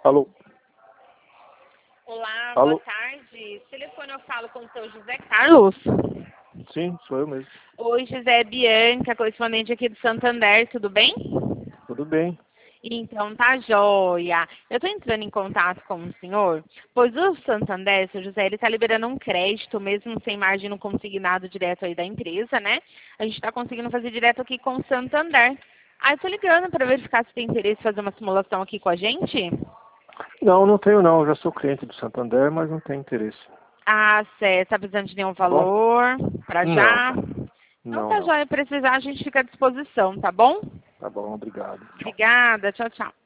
Alô? Olá, Alô? boa tarde. Telefone eu falo com o seu José Carlos. Sim, sou eu mesmo. Oi, José Bianca, correspondente aqui do Santander, tudo bem? Tudo bem. Então, tá joia. Eu estou entrando em contato com o senhor, pois o Santander, seu José, ele está liberando um crédito, mesmo sem margem no consignado direto aí da empresa, né? A gente está conseguindo fazer direto aqui com o Santander. Aí eu tô ligando para verificar se tem interesse em fazer uma simulação aqui com a gente. Não, não tenho não. Eu já sou cliente do Santander, mas não tenho interesse. Ah, certo. Tá precisando de nenhum Tá bom? valor para Não. já? Então Não, tá não. joia. Precisar, a gente fica à disposição, tá bom? Tá bom, obrigado. Tchau. Obrigada. Tchau, tchau.